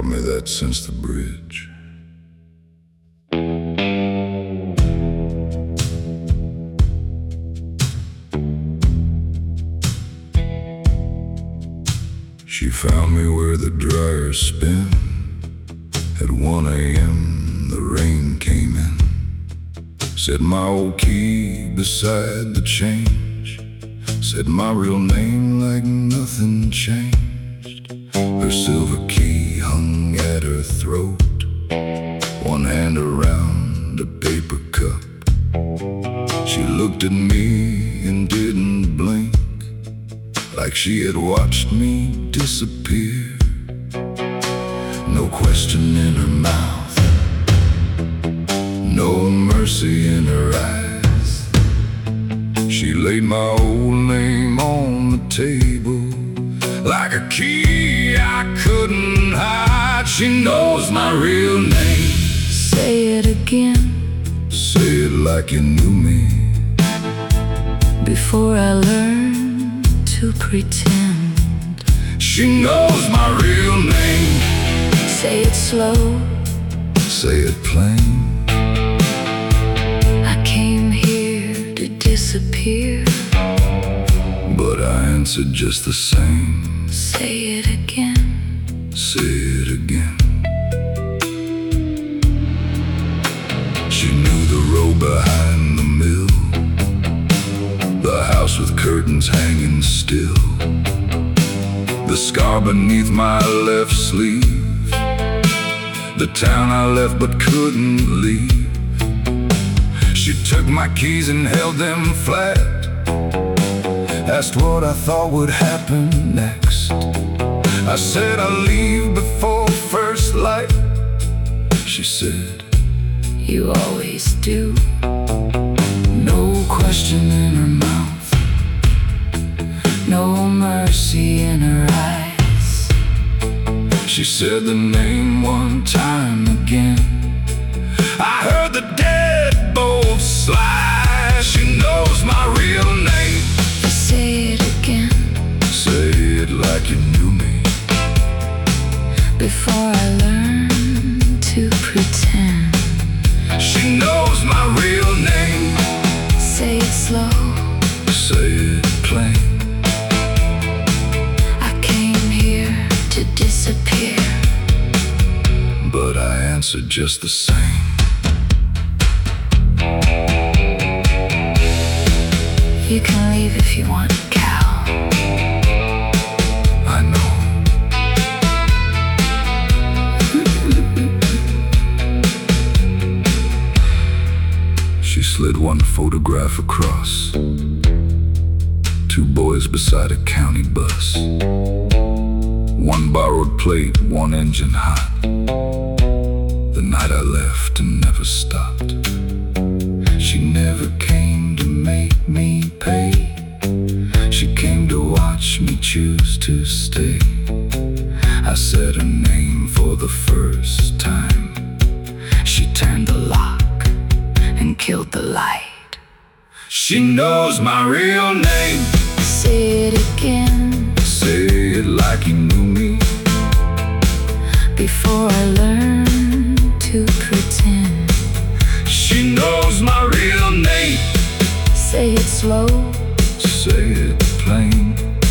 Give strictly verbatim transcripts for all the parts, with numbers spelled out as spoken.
taught me that since the bridge. She found me where the dryers spin. At one a m the rain came in. Said my old key beside the change. Said my real name like nothing changed. Her silver key hung at her throat, one hand around a paper cup. She looked at me and didn't blink, like she had watched me disappear. No question in her mouth, no mercy in her eyes. She laid my old name on the table like a key I couldn't hide. She knows my real name. Say it again. Say it like you knew me. Before I learn to pretend. She knows my real name. Say it slow. Say it plain. I came here to disappear, but I answered just the same. Say it again. Say it again. She knew the road behind the mill, the house with curtains hanging still, the scar beneath my left sleeve, the town I left but couldn't leave. She took my keys and held them flat, asked what I thought would happen next. I said I'll leave before first light. She said, you always do. No question in her mouth, no mercy in her eyes. She said the name one time again. I heard the deadbolt slide. She knows my real name. Say it again. Say it like you knew me. Before I learn to pretend. She knows my real name. Say it slow. Say it plain. I came here to disappear, but I answered just the same. You can leave if you want, Cal. I know. She slid one photograph across. Two boys beside a county bus. One borrowed plate, one engine hot. The night I left and never stopped. She never came to make me pay. She came to watch me choose to stay. I said her name for the first time. She turned the lock and killed the light. She knows my real name. Say it again. Say it like you knew me. Before I learn to pretend. She knows my real name. Say it slow. Say it plain.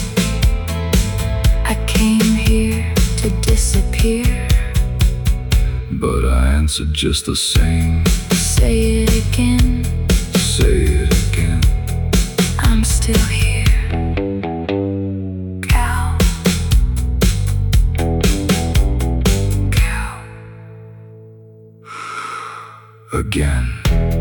I came here to disappear, but I answered just the same. Say it again. Say it again. I'm still here, Cal. Cal. Again.